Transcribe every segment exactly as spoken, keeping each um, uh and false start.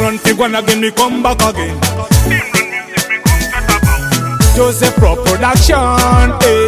run fi one again, we come back again. Joseph Pro Production, eh.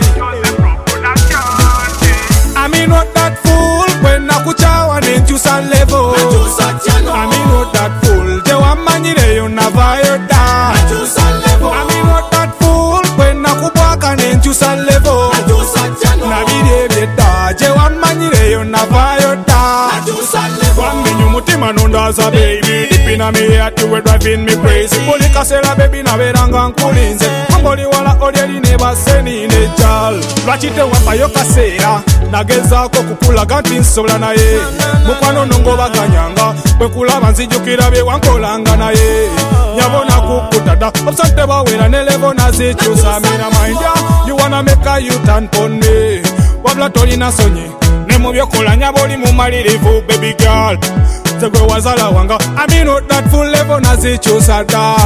I mean not that fool when I kuchawa nenchusa level. I mean not that fool je wamanyire yona vayoda. I mean not that fool when I kubwaka nenchusa level. Na bide beda je wamanyire yona vayoda. Wamenyu mutima nondaza baby. Deep in me heart you were driving me crazy. Poli kasera baby na veranga nkulinze. Mboli wala odieli neba seni nejal. Lwachite wapa yo kasera. Nagezako kukulaga nti nsobola naye. Mukwano nongo baganyanga. Bwe kulaba nzijukira bye wankolanga naye. Nyabona kukutada. Obsante bawera ne level nazikyusa. Mina mind ya. You wanna make a U-turn pon me. Wabula tolina sonye. Ne mu byokola nyaba oli mumalirivu baby girl. Zegwe wazala wanga. I mean not that full level nazikyusa da.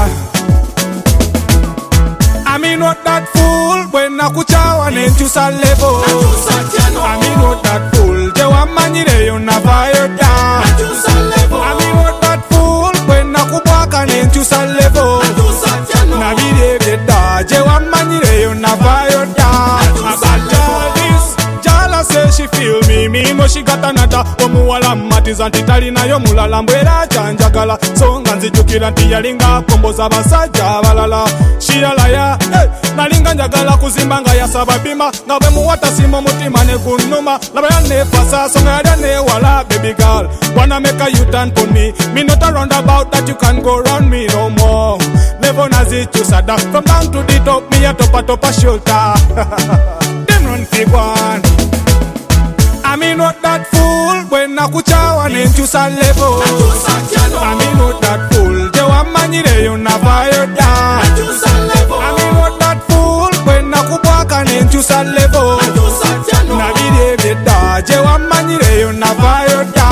I mean not that fool when I kuchawa nenchusa level. I mean not that fool je wamanyire yona vayoda. I mean not that fool when I kubwaka nenchusa level. Na bide beda je wamanyire yona vayoda. About this, Jala says she feel me, me know she got another. Omuwala matiza nti talina yo mulala mbwera chanjagala. So nga nzijukira nti yalinga komboza basajja balala. Shiralaya, hey, nalinga njagala kuzimba nga yasaba bima. Nga bwe muwata simo mutima ne kunuma. Laba ya nefasa, so nga yada ne wala baby girl. Wanna make a U-turn for me. Me not a roundabout that you can go round me no more. Never nazichusada. From down to the top, me a topa topa shoulder. Then run fig one. I mean not that fool when I kuchawa nenchusa level. I mean not that fool je wamanyire yona vayoda. I mean not that fool when I kubwaka nenchusa level. Na bide beda je wamanyire yona vayoda.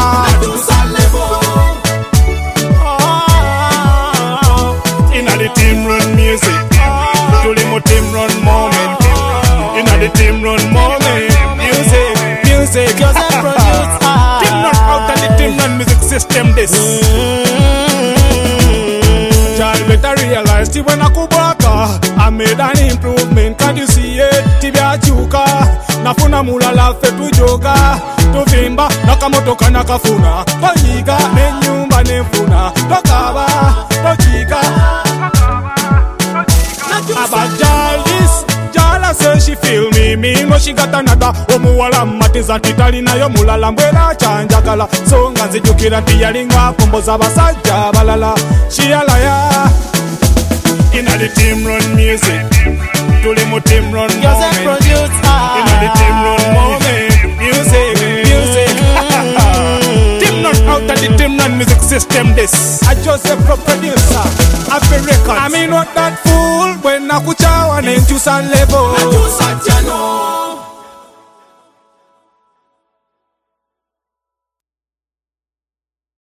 Inna the team run music, tuli mo team run moment. Inna the team run moment, music. Music, cause I produce ah. Team not out of the team non music system this. Mm-hmm. Child better realize that when I go back I made an improvement, can you see it? Tibia chuka nafuna mulala fetu joga. Tuvimba nakamotoka nakafuna. Toyiga nenyumba nefuna. Tokaba, tochika About this, Jala says she feel me, me know she got another. Omuwala matiza titalina yo mulala mbwela chanjagala. So nga nzijukira nti yalinga komboza basajja balala. She a liar. Inna the team run music, tuli mu team run moment. Inna the team run moment, music, music. Team not out of the team run music system this. I Joseph Pro Producer, I feel records. I mean not that fool when I kuchawa nenchusa level.